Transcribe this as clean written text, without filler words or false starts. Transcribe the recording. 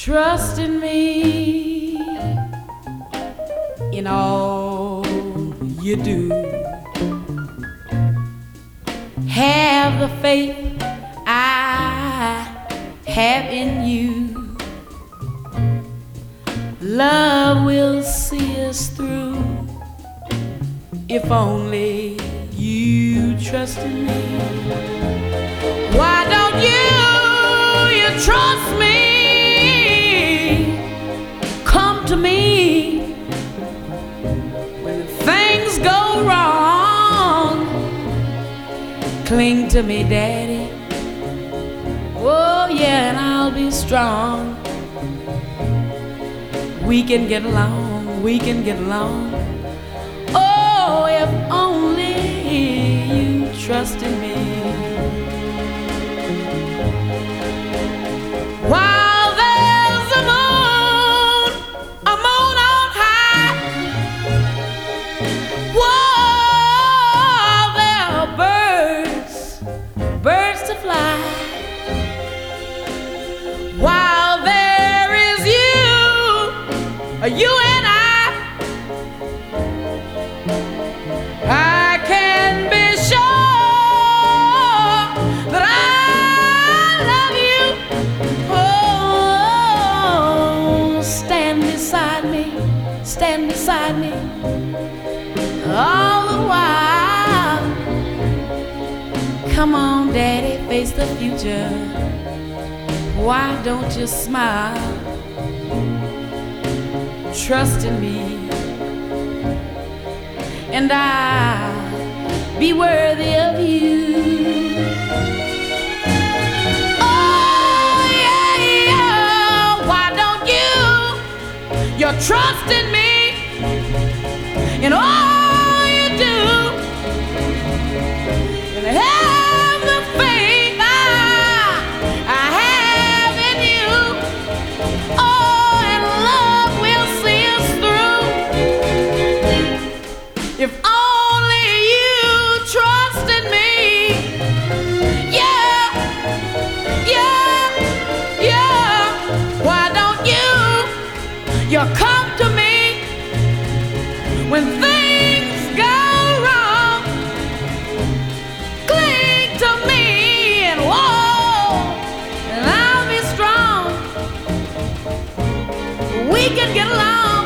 Trust in me in all you do. Have the faith I have in you. Love will see us through if only you trust in me. Why don't you trust me? Come to me when things go wrong. Cling to me, Daddy. Oh yeah, and I'll be strong. We can get along, we can get along. Oh, if only you trust in me. While there's a moon on high, while there are birds to fly, while there is you and I can be sure that I love you. Oh, stand beside me all the while. Come on, Daddy, face the future. Why don't you smile? Trust in me, and I'll be worthy of you. Oh yeah, yeah. Why don't you trust in me in all you do, and have the faith I have in you. Oh, and love will see us through if only you trust in me. Yeah, yeah, yeah. Why don't you come to me when things go wrong? Cling to me and whoa, and I'll be strong. We can get along.